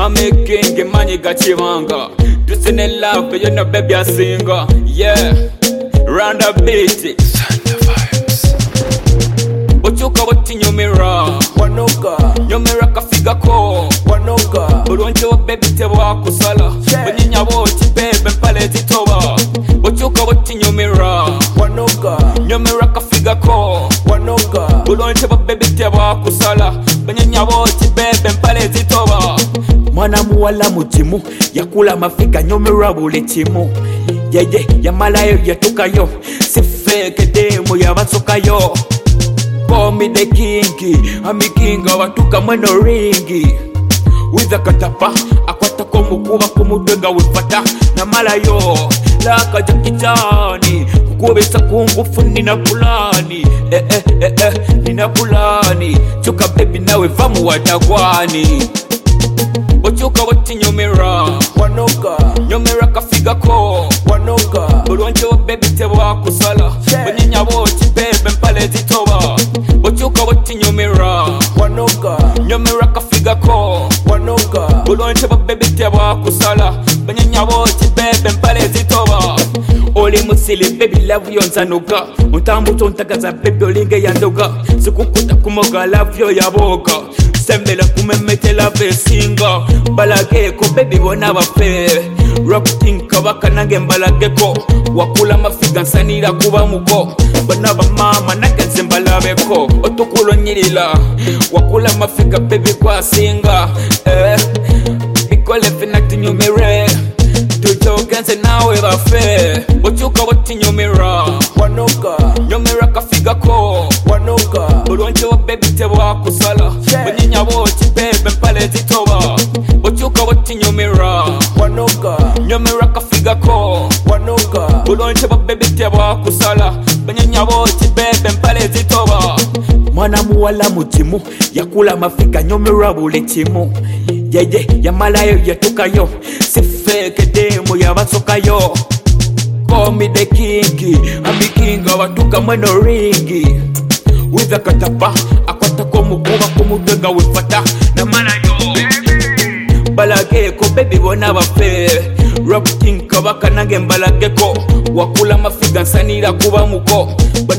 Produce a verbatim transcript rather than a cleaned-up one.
I'm a king, money got you wanga. Just in a love, but you know, baby, I singer. Yeah, round a beat. Ochuka wati nyomera wanoga nyomera kafiga ko wanoga bulonje wa baby tewa kusala banyinya boti bebe mpale zitoba ochuka wati nyomera wanoga nyomera kafiga ko wanoga bulonje wa baby tewa kusala banyinya boti bebe mpale zitoba mwana muwala mutimu yakula mafiga nyomera bule timu yeye yamalayo yatukayo si fake demo yabasokayo. Call me the king, I'm the king of a tuka mweno ringi. With a katapa, akwata komukuba kumudega wifata na malayo. Laka jakitani, kukuwesa kungufu nina pulani. Eh eh eh eh, nina pulani. Chuka baby nawe vamu watagwani. Ochuka wati nyomera wanoga nyomera kafiga ko wanoga bulonje wa baby tewa kusala banyinya boti bebe mpale zitoba ochuka wati nyomera wanoga nyomera kafiga ko wanoga bulonje wa baby tewa kusala banyinya boti bebe mpale zitoba Oli musili baby love yonzanuka Untambuto untagaza baby olinge yandoga Sikukuta kumoga love yo yaboga Sembela kumemetela vesinga Balageko baby wona bafe Rocking kabaka nange mbalageko Wakula mafiga nsanira kuba muko Bana ba mama nange nzembalabeko Otukulo nyirila Wakula mafiga baby kwa singa Eh Bikole finakti nyumere Tujogenze nawe bafe Ochuka wati nyomera wanoga nyomera kafiga ko wanoga bulonje wa baby tewa kusala banyinya boti bebe mpale zitoba ochuka wati nyomera wanoga nyomera kafiga ko wanoga bulonje wa baby tewa kusala banyinya boti bebe mpale zitoba mwana muwala mutimu yakula mafiga nyomera bule timu yeye yamalayo yatukayo si fake demo yabasokayo. Call me the king, I'm the king of a tuka mweno ringi. With a katapa, akwata komukuba kumudega wifata na malayo. Balageko baby wona bafe Rocking kabaka nange mbalageko Wakula mafiga nsanira kuba muko